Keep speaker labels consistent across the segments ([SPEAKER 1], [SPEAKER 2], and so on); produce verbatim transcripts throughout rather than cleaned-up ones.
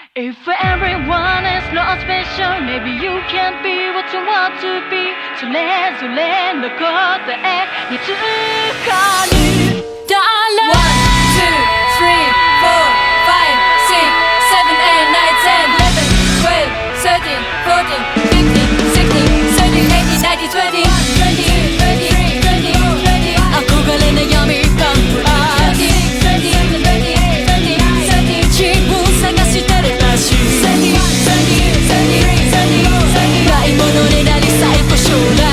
[SPEAKER 1] If everyone is not special, maybe you can't be what you want to be. それぞれの答えにつかる誰
[SPEAKER 2] One, two, three, four, five, six, seven, eight, nine, ten, eleven, twelve, thirteen, fourteen, fifteen, sixteen, seventeen, eighteen, nineteen, twenty, twenty-two, twenty-three, twenty-four, twenty-five 憧れ悩みパンプアーティー自分探してるらしいないものになり最高将来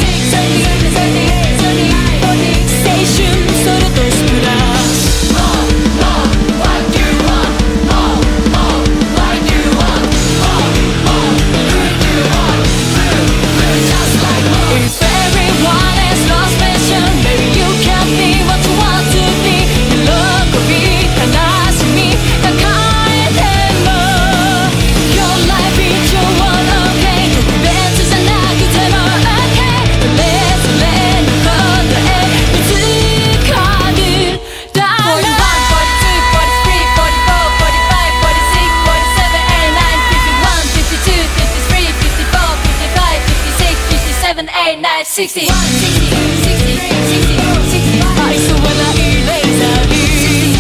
[SPEAKER 2] 青春それとスプラッシュ What do you want? What do you want? Who do you want? Just like more If everyone is not special Maybe you can't be what you want to be 喜び悲しみ抱えても Your life is your one okay 特別じゃなくても okay それぞれの答え見つかるだろう forty-one, forty-two, forty-three, forty-four, forty-five, forty-six, forty-seven, eighty-nine, fifty-one, fifty-two, fifty-three, fifty-four, fifty-five, fifty-six, fifty-seven, eighty-nine, sixty, sixty, sixty, sixty-four, sixty-five 愛想はないレーザービー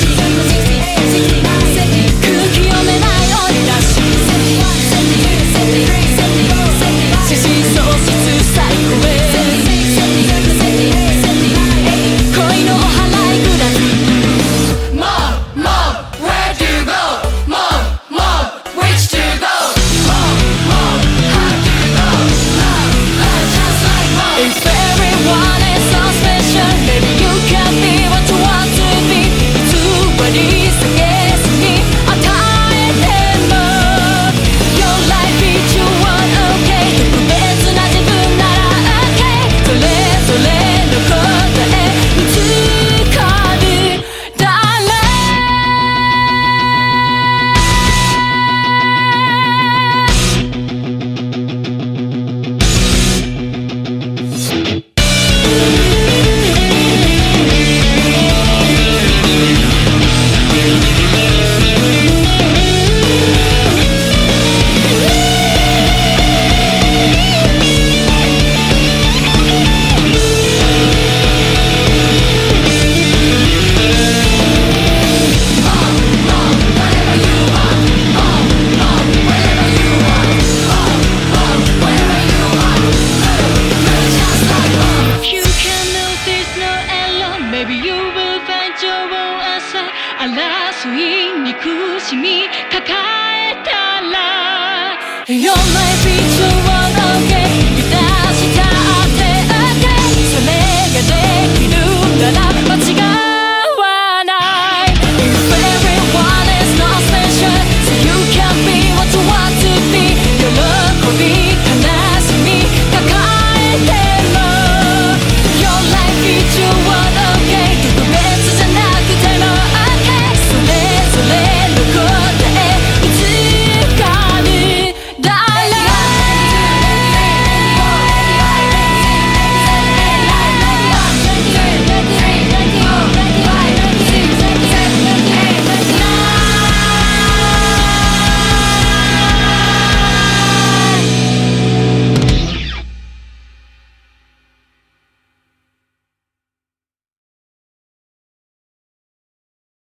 [SPEAKER 2] 空気読めない鬼だし写真喪失最高へ恋のお祓いグラフ Mom, Mom, where do you go? Mom, Mom, which to go? Mom, Mom, how do you go? Love, love, just like mom If everyone is so special Maybe you can be what you want to be 偽り下げずに与えても Your life is your one okay 特別な自分なら okay それぞれの答え見つかる誰You can notice no error Maybe you will find your own answer 争い憎しみ抱えたら Your life is your one okay 満たしたって okay それができるなら間違い